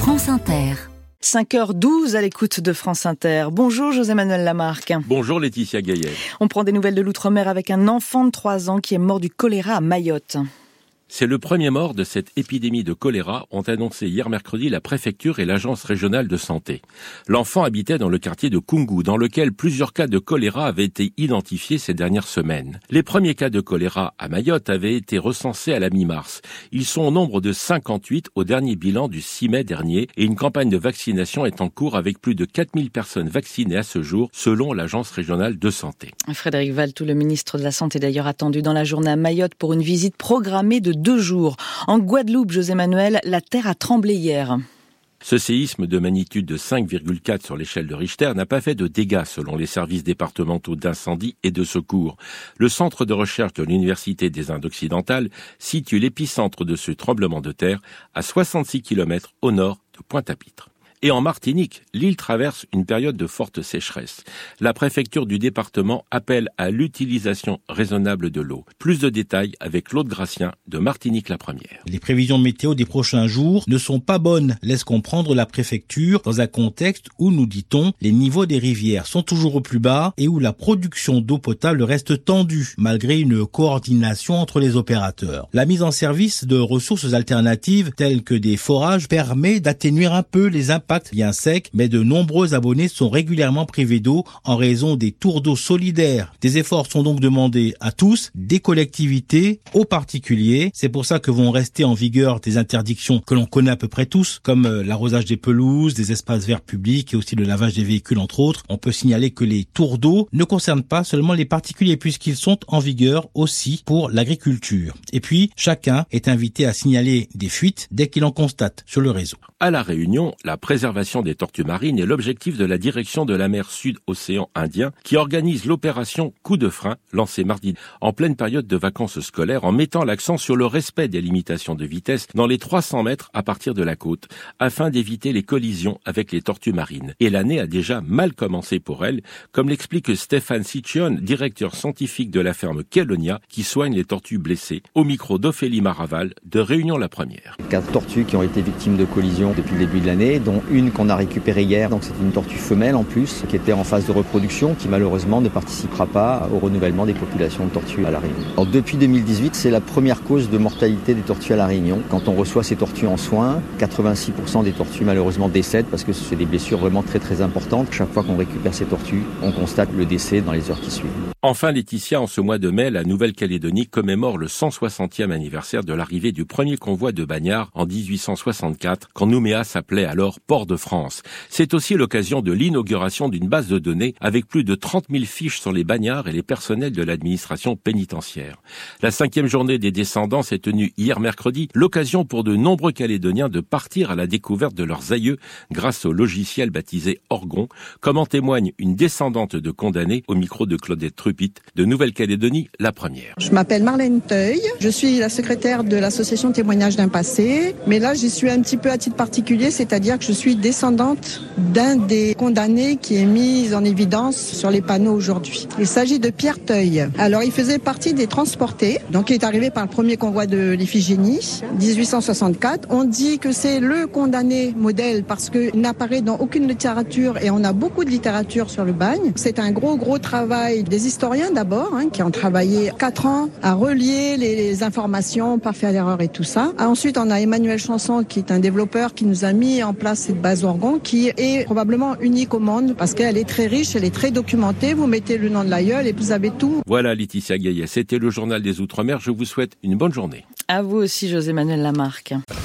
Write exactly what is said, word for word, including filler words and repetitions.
France Inter. cinq heures douze à l'écoute de France Inter. Bonjour José-Manuel Lamarque. Bonjour Laetitia Gaillet. On prend des nouvelles de l'outre-mer avec un enfant de trois ans qui est mort du choléra à Mayotte. C'est le premier mort de cette épidémie de choléra, ont annoncé hier mercredi la préfecture et l'agence régionale de santé. L'enfant habitait dans le quartier de Koungou, dans lequel plusieurs cas de choléra avaient été identifiés ces dernières semaines. Les premiers cas de choléra à Mayotte avaient été recensés à la mi-mars. Ils sont au nombre de cinquante-huit au dernier bilan du six mai dernier et une campagne de vaccination est en cours avec plus de quatre mille personnes vaccinées à ce jour, selon l'agence régionale de santé. Frédéric Valletoux, le ministre de la Santé, d'ailleurs attendu dans la journée à Mayotte pour une visite programmée de deux jours. En Guadeloupe, José-Manuel, la terre a tremblé hier. Ce séisme de magnitude de cinq virgule quatre sur l'échelle de Richter n'a pas fait de dégâts selon les services départementaux d'incendie et de secours. Le centre de recherche de l'Université des Indes occidentales situe l'épicentre de ce tremblement de terre à soixante-six kilomètres au nord de Pointe-à-Pitre. Et en Martinique, l'île traverse une période de forte sécheresse. La préfecture du département appelle à l'utilisation raisonnable de l'eau. Plus de détails avec Claude Gratien de Martinique la Première. Les prévisions météo des prochains jours ne sont pas bonnes, laisse comprendre la préfecture dans un contexte où, nous dit-on, les niveaux des rivières sont toujours au plus bas et où la production d'eau potable reste tendue, malgré une coordination entre les opérateurs. La mise en service de ressources alternatives telles que des forages permet d'atténuer un peu les impacts bien sec, mais de nombreux abonnés sont régulièrement privés d'eau en raison des tours d'eau solidaires. Des efforts sont donc demandés à tous, des collectivités, aux particuliers. C'est pour ça que vont rester en vigueur des interdictions que l'on connaît à peu près tous, comme l'arrosage des pelouses, des espaces verts publics et aussi le lavage des véhicules entre autres. On peut signaler que les tours d'eau ne concernent pas seulement les particuliers puisqu'ils sont en vigueur aussi pour l'agriculture. Et puis, chacun est invité à signaler des fuites dès qu'il en constate sur le réseau. À La Réunion, la préservation des tortues marines est l'objectif de la direction de la mer Sud-Océan Indien qui organise l'opération Coup de frein lancée mardi en pleine période de vacances scolaires en mettant l'accent sur le respect des limitations de vitesse dans les trois cents mètres à partir de la côte afin d'éviter les collisions avec les tortues marines. Et l'année a déjà mal commencé pour elle, comme l'explique Stéphane Siccione, directeur scientifique de la ferme Kelonia qui soigne les tortues blessées, au micro d'Ophélie Maraval de Réunion la Première. Quatre tortues qui ont été victimes de collisions depuis le début de l'année, dont une qu'on a récupérée hier, donc c'est une tortue femelle en plus, qui était en phase de reproduction, qui malheureusement ne participera pas au renouvellement des populations de tortues à La Réunion. Alors, depuis deux mille dix-huit, c'est la première cause de mortalité des tortues à La Réunion. Quand on reçoit ces tortues en soins, quatre-vingt-six pour cent des tortues malheureusement décèdent parce que c'est des blessures vraiment très très importantes. Chaque fois qu'on récupère ces tortues, on constate le décès dans les heures qui suivent. Enfin Laetitia, en ce mois de mai, la Nouvelle-Calédonie commémore le cent soixantième anniversaire de l'arrivée du premier convoi de bagnards en dix-huit cent soixante-quatre, quand Nouméa s'appelait alors Port de France. C'est aussi l'occasion de l'inauguration d'une base de données avec plus de trente mille fiches sur les bagnards et les personnels de l'administration pénitentiaire. La cinquième journée des descendants s'est tenue hier mercredi, l'occasion pour de nombreux Calédoniens de partir à la découverte de leurs aïeux grâce au logiciel baptisé Orgon, comme en témoigne une descendante de condamnés au micro de Claudette Trupit de Nouvelle-Calédonie, la Première. Je m'appelle Marlène Teuil, je suis la secrétaire de l'association Témoignages d'un passé, mais là j'y suis un petit peu à titre particulier, c'est-à-dire que je suis descendante d'un des condamnés qui est mis en évidence sur les panneaux aujourd'hui. Il s'agit de Pierre Teuil. Alors il faisait partie des transportés, donc il est arrivé par le premier convoi de l'Iphigénie, dix-huit cent soixante-quatre. On dit que c'est le condamné modèle parce qu'il n'apparaît dans aucune littérature et on a beaucoup de littérature sur le bagne. C'est un gros gros travail des historiens d'abord, hein, qui ont travaillé quatre ans à relier les, les informations, pas faire d'erreur et tout ça. Ensuite on a Emmanuel Chanson qui est un développeur qui nous a mis en place cette base Orgon qui est probablement unique au monde parce qu'elle est très riche, elle est très documentée. Vous mettez le nom de l'aïeul et vous avez tout. Voilà Laetitia Gaillet, c'était le journal des Outre-mer. Je vous souhaite une bonne journée. À vous aussi José-Manuel Lamarque.